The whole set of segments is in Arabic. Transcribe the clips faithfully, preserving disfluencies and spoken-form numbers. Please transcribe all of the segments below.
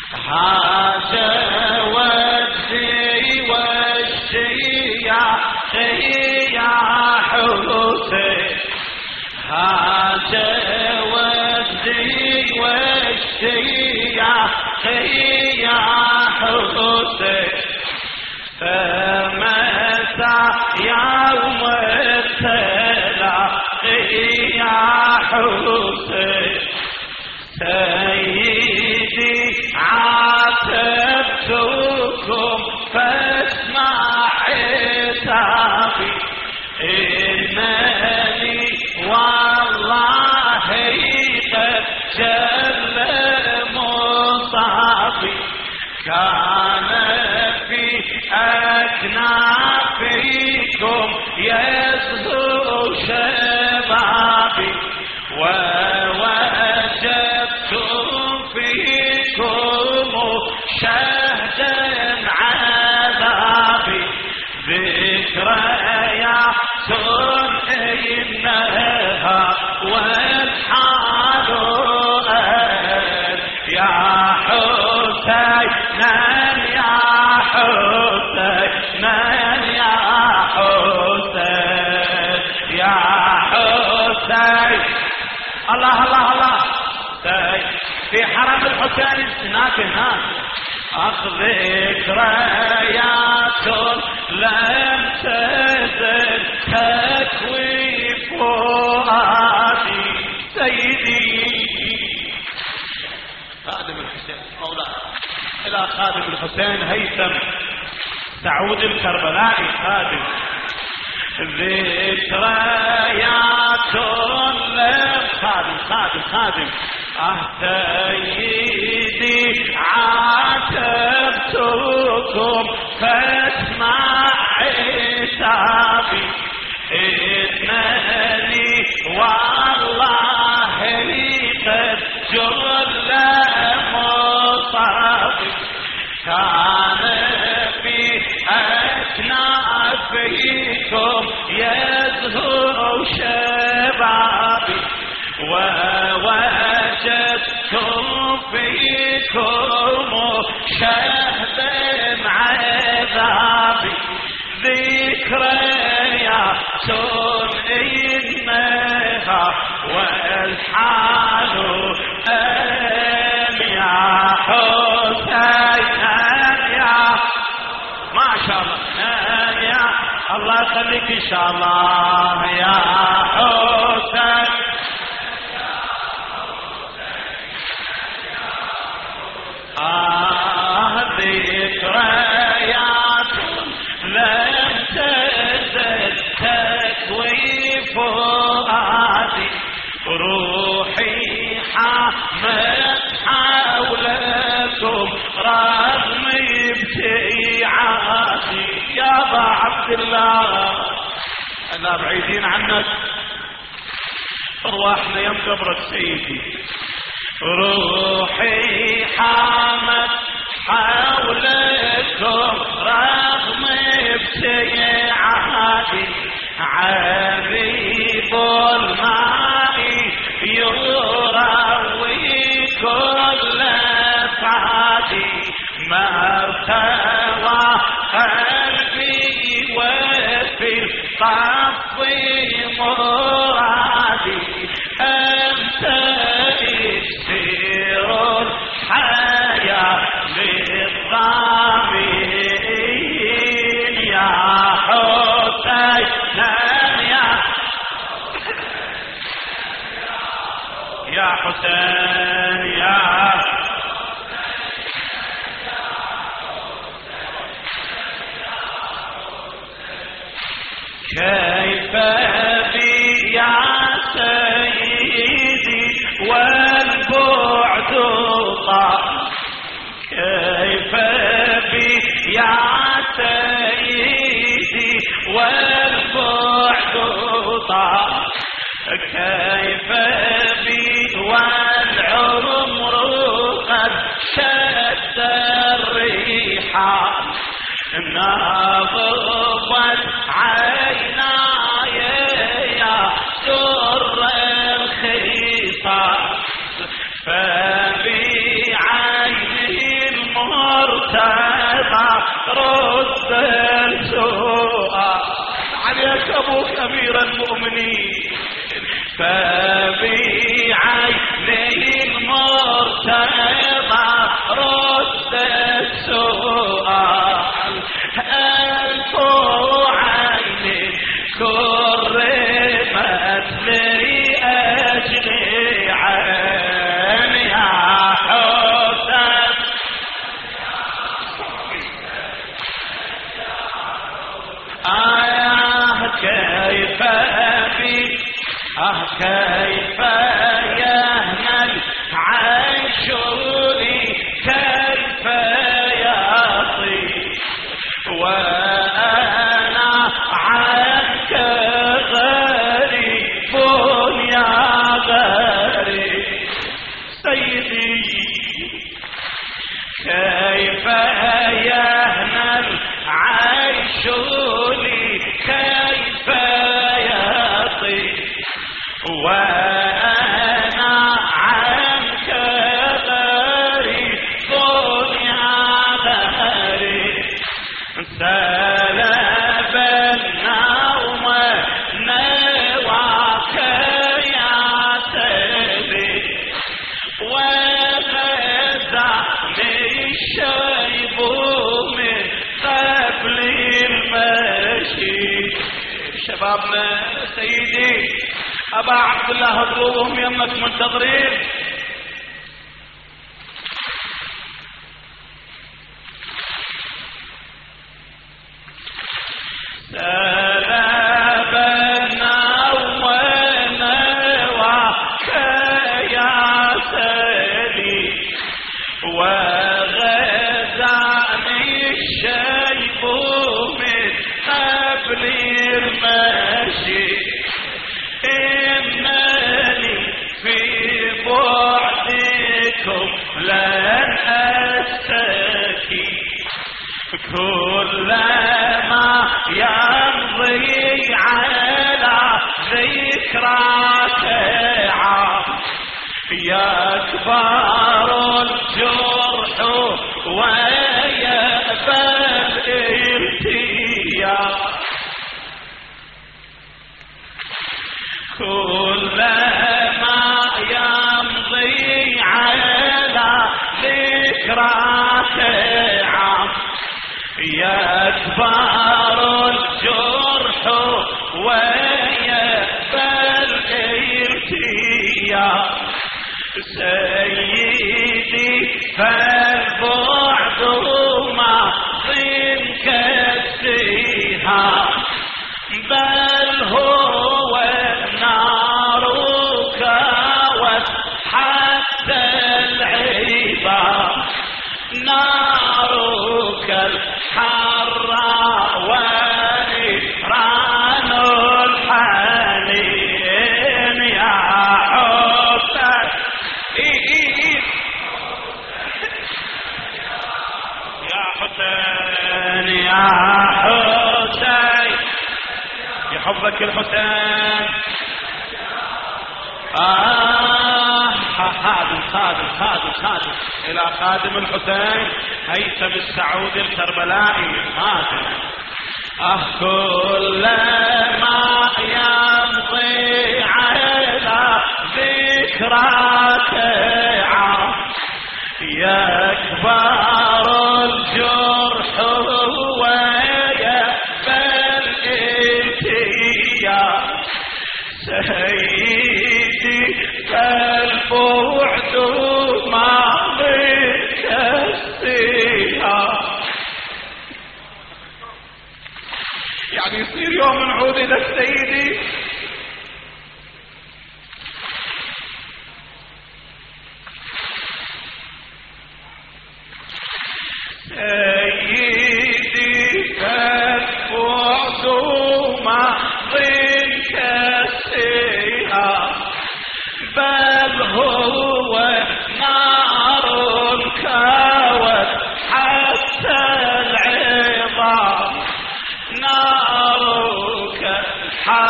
هذا ودي والشياخ يا حسين، هذا ودي والشياخ يا حسين، فمتى يوم التلاقي يا حسين، سيدي عاتبتكم فاسمع عتابي، إنني والله قد جل مصابي، كان في أكنافكم يزهو شبابي، ووجدتم فيكم شهدا عذابي، ذكريات إنها والحال يا حسين يا حسين يا حسين يا حسين. الله الله الله في حرم الحسين هناك هناك ذكريات لم تزل تكوي فؤادي، سيدي خادم الحسين مولاي إلى خادم الحسين هيثم سعود الكربلائي خادم، ذكريات لم خادم خادم خادم آه سيدي عاتبتكم فاسمع عتابي، إنني والله قد جل مصابي، كان في أكنافكم يزهو شبابي، ووجدتم فيكم شهدا عذابي، ذكريات إنها والحال أم يا حسين يا ما شاء الله يا الله يخليك إن شاء الله يا حسين. آه ذكريات لم تزل تكوي فؤادي، روحي حامت حولكم رغم ابتعادي، يا ابا عبد الله انا بعيدين عنك ارواحنا يم قبرك سيدي، روحي حامت حولكم رغم ابتعادي، عذيب الماء يروي كل فادي، ما ارتوى قلبي وفي الصف مرادي، أنت إكسير الحياة للضامين يا حسين يا يا حسين يا كيف بي يا سيدي والبعد طال، كيف بي يا سيدي والبعد طال، كيف بي والعمر قد شد الريحان، ناضت عيناي يا سر الخصام، فبعيني مرتضى رد السؤال عليك ابوك امير المؤمنين. فبعينه المرتضى رد السؤال ألف عين كرمت لأجل عين يا حسين. آه كيف بي آه كيف يهمل عيش لي كيف يطيب وأنا عنك غريب يا غريب. سيدي كيف يهمل عيش لي كيف يطيب وأنا عنك غريب يا غريب. سلب النوم نواك يا سيدي وغزاني الشيب من قبل المشي. شبابنا سيدي أبا عبد الله اطلبهم يمك منتظرين. سلب النوم نواك يا سيدي وغزاني الشيب من قبل المشي. إنني في بعدكم لن أستكي كلما يمضي على ذكراك عام يكبر الجرح ويأبى الارتياح. كلما يمضي على ذكراك عام يكبر الجرح ويأبى الارتياح. سيدي فالبعد ماضي كالسهام بل هو النار كوت حتى العظام. نارك الحراء ونيران الحنين يا حسين. يا حسين يا حسين يحبك الحسين. آه خادم خادم خادم خادم إلى خادم الحسين هيثم السعود الكربلائي من خادم. آه كلما يمضي على ذكراك عام يكبر الجرح ويأبى الارتياح. سيدي فالبعد ماضي كالسهام. يعني يصير يوم نعود لك سيدي سيدي فالبعد ماضي كالسهام بل هو نار كوت حتى العظام. نارك الحار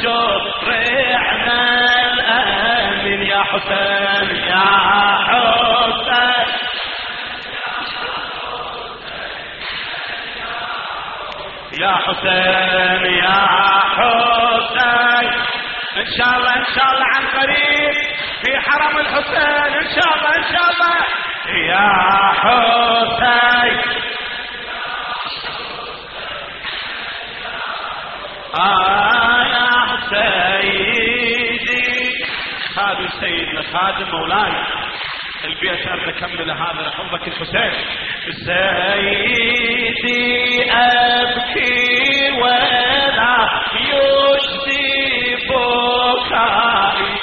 شرعنا الآمن يا حسين يا حسين يا حسين يا حسين ان شاء الله ان شاء الله عن قريب في حرم الحسين ان شاء الله ان شاء الله يا حسين آه يا سيدي خادم سيدنا خادم مولاي البيت أرد أكمل هذا لحظك الحسين سيدي أبكي ولا يجدي بكائي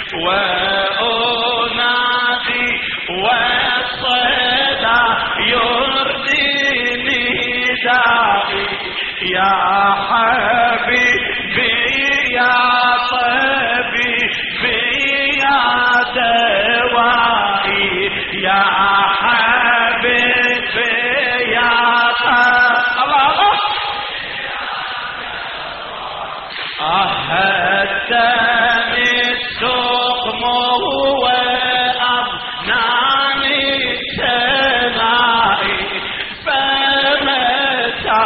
وأنادي والصدى يرديني دائي يا حبيبي يا طبيبي يا دوائي يا حبيبي يا طبيبي أهداني السقم وأبناني الشنائي فمتى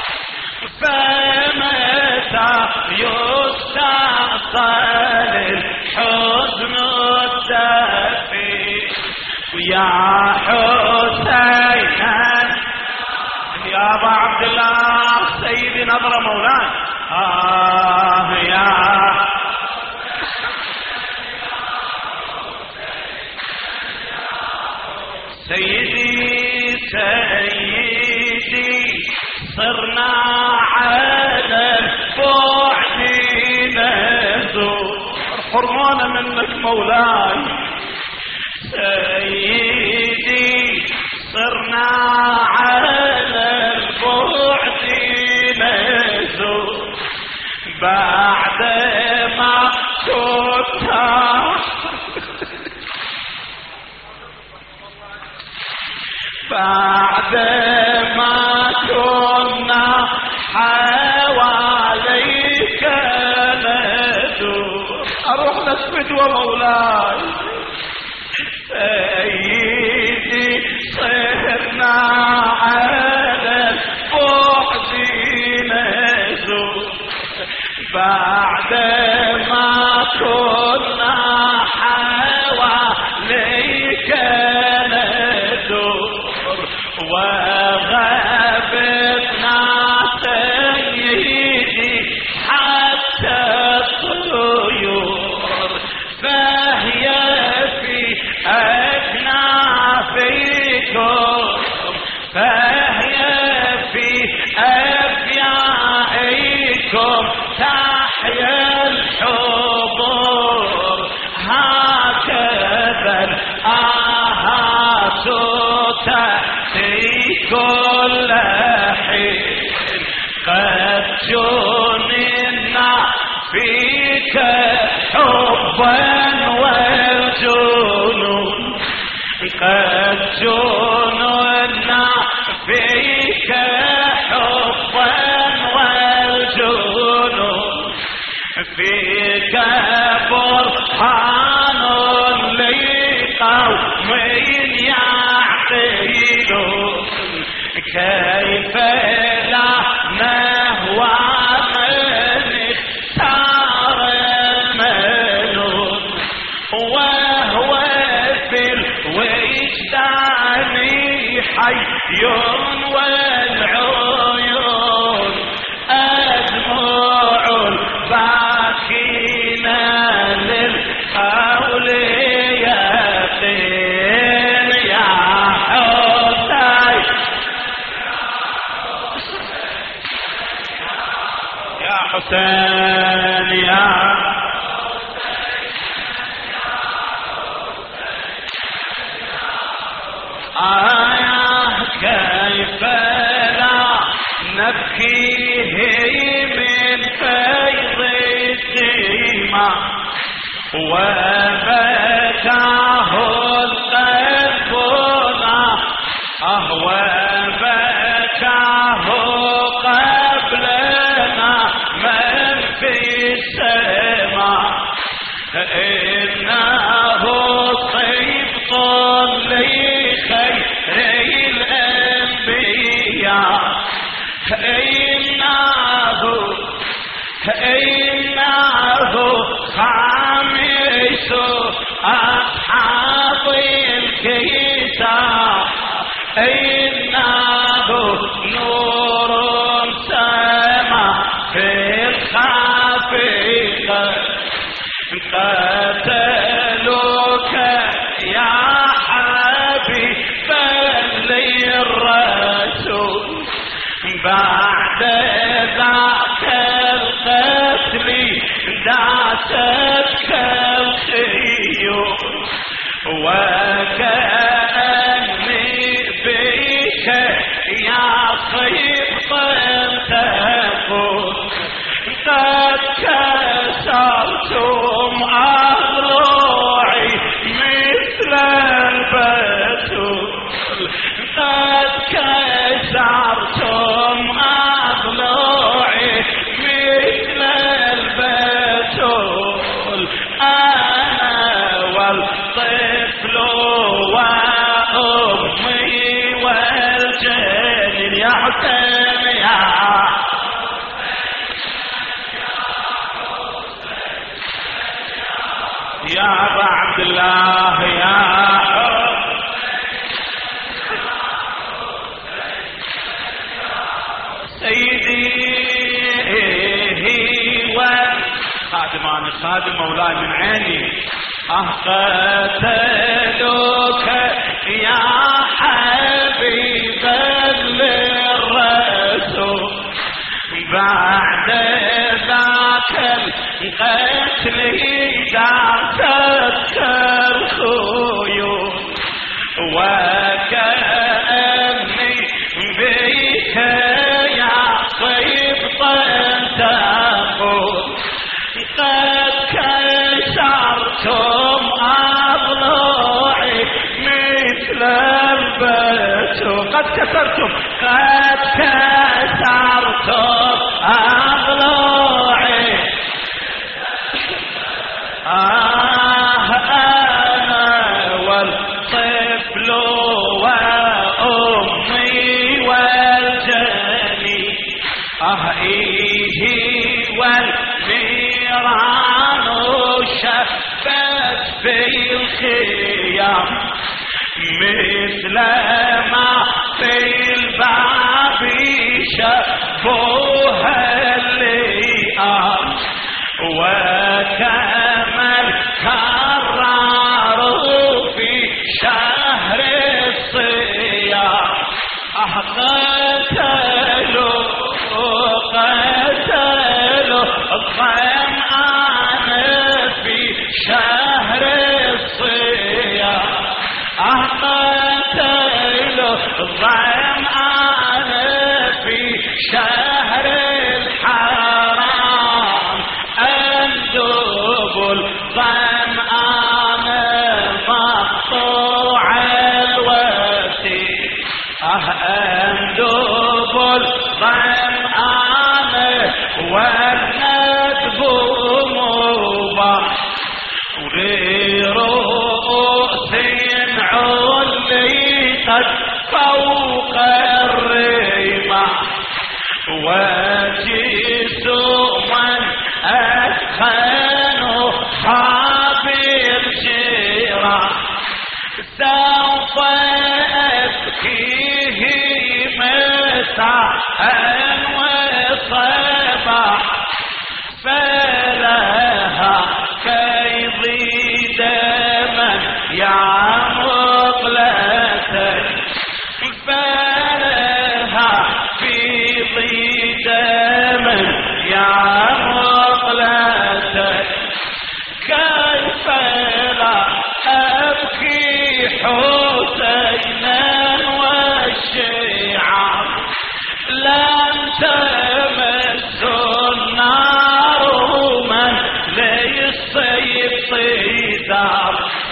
فمتى يستأصل الحزن الدافي يا حسين يا أبا عبد الله سيدي نظر مولاي آه يا سيدي سيدي صرنا على البعد نزور حرمانا منك مولاي سيدي صرنا على البعد نزور بعد ما كنت بعد ما كنا حواليك ندور اروح نسجد ومولاي سيدي صرنا على البعد نزور بعد ما كنا حواليك ندور وغابتنا سيدي حتى الطيور فهي في أكنافكم فهي في أفيائكم تحيا الحضور هكذا الآهات تأتي كل حين قد جننا فيك حبا والجنون قد جننا فيك حبا والجنون فيك برهان لقوم يعقلون كيف لا نهوى من اختار المنون وهو في الوجدان حي والعيون أدمع الباكين للقول يقين يا حسين يا حسين يا آية كيف لا نبكيه من فيض الدماء وبكاه القلب أهوى بكاه قبلنا من في السماء إنه طيب لخير الأنبياء إنه إنه خامس أصحاب الكتاب إنه نور سما في الخافقة قتلوك يا حبيبا للرسول بعد ذاك القتل دعتك الخيول وكأني بك يا صدق تقول قد كسرتم أضلعي مثل البتول قد كسرتم أضلعي مثل البتول أنا والطفل وأمي والجنين يا حسين يا يا أبا عبد الله يا سيدي خادمان خادم مولاي من عيني قتلوك يا حبيبا للرسول بعد ذاك القتل دعتك الخيول وكأني بك يا صيب تقول قد كسرتم أضلعي مثل البتول قد كسرتم قد كسرتم أضلعي آه أنا والطفل وأمي والجنين آه إيه والنيران شفت في الخيام مثل ما في الباب شفوها اللئام وكما الكرار في شهر الصيام قتلوا قتلوا الظمآن في شهر الصيام قتلوا الظمآن في شهر الحرام أندب الظمآن مقطوع الوتين أندب الظمآن والندب مباح غير رؤوس علقت فوق الرماح وجسما أثخن خابر جراح سوف أبكيه مساء وصباح فلها كيضي دما يا مقلتي فلها في دما يا مقلتي كيف لا أبكي حسينا والشيعان لم تمس النار من ليس يطيدار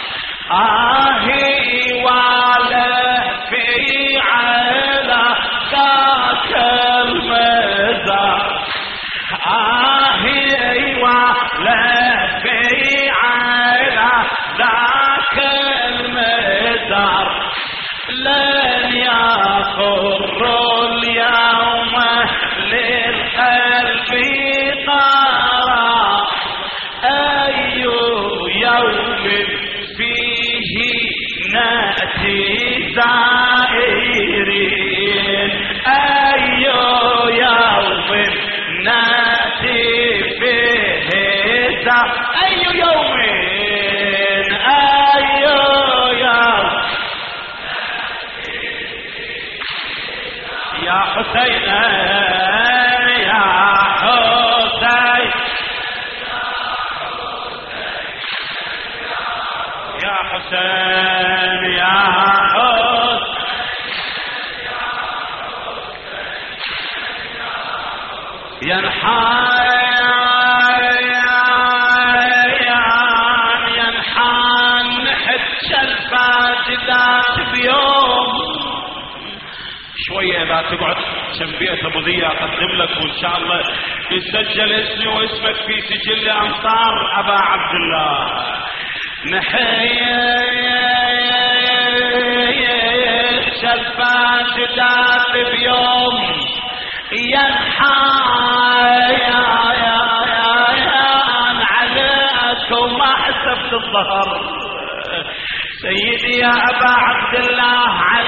آهي وعلى في على ذاك المزار آهي أي يوم أي يوم يا حسين يا حسين يا حسين يا حسين ينحان ينحان نحت الفاجدات بيوم شوية إذا تقعد كم بيت أبو ذي أقدم لك وإن شاء الله يسجل اسمي واسمك في سجل أنصار أبا عبد الله. نحيت الفاجدات بيوم ينحان عليك وما حسبت الظهر سيدي يا أبا عبد الله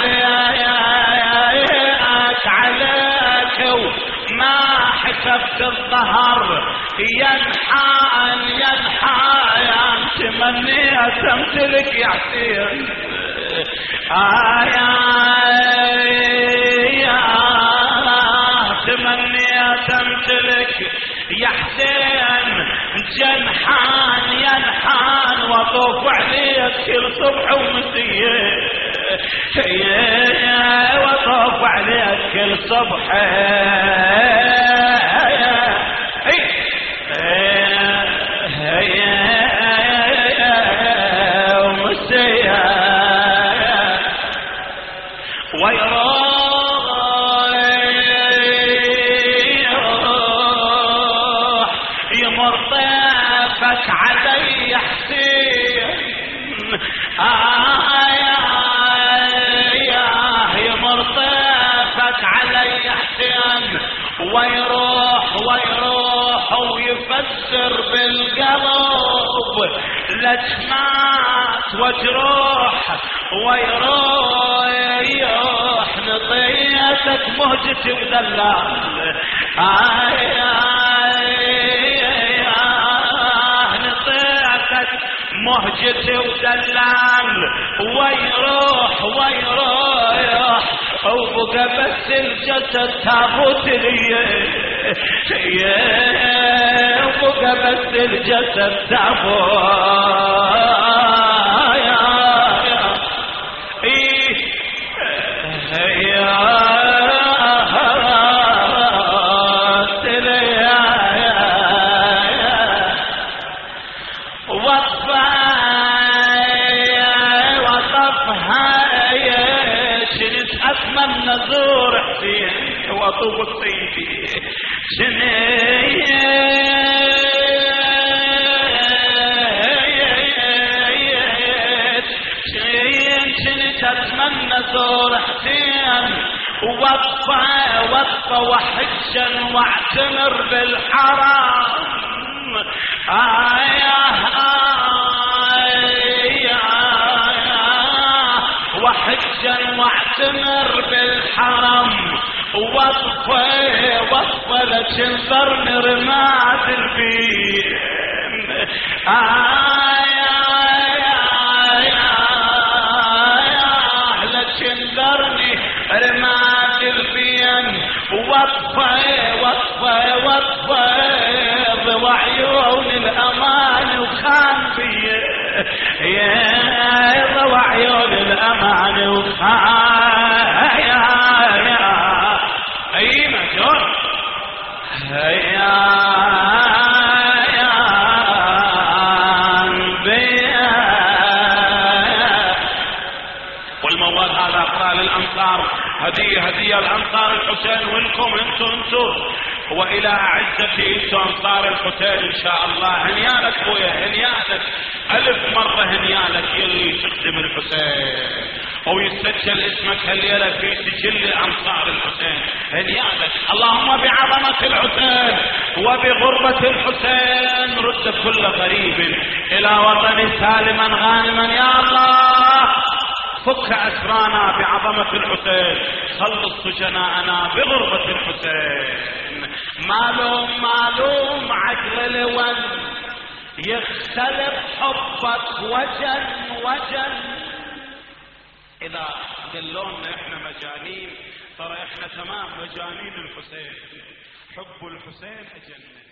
عليك عليك وما حسبت الظهر ينحان ينحان تمنيت امتلك يا حسين آيا تمنيت امتلك يا حسين جنحان ينحان وطوف عليك كل صبح ومسية وطوف عليك كل صبح ومسية ويروح يمر طيفك علي حسين آية يمر طيفك علي حسين ويروح ويروح ويفسر بالقلب لك مات وجروح ويروح نطيتك مهجتي ودلال آية نطيتك مهجتي ودلال ويروح ويروح وبقى بس الجسد تابوت لي وبقى بس الجسد تابوت أتمنى زور حسين وطوب الطيبي شنيت شنيت أتمنى زور حسين ووقفة وقفة وحجا واعتمر بالحرام آية آية وحجا واعتمر بالحرم وقفة وقفة لتنظرني رماد البين آية لتنظرني رماد البين وقفة وقفة وقفة ضوى عيون الأمان وخان بيه يا ضوى عيون الأمان وخان يا يا أي مجنون يا يا بيا والمواد هذا أقرأ للأنصار هدية هدية الأنصار الحسين وإنكم انتم انتم وإلى أعزتي انتم أنصار الحسين إن شاء الله هنيالك خويا هنيالك ألف مرة هنيالك يلي تخدم الحسين أو يستسجل اسمك هالليلة في سجل أنصار الحسين هنيالك. اللهم بعظمة الحسين وبغربة الحسين رد كل غريب إلى وطن سالما غانما يا الله. فك أسرانا بعظمة الحسين خلص سجناءنا بغربة الحسين. معلوم معلوم عقل لون يختلف حبك وجن وجن. اذا دلونا احنا مجانين، ترى احنا تمام مجانين الحسين، حب الحسين اجنن.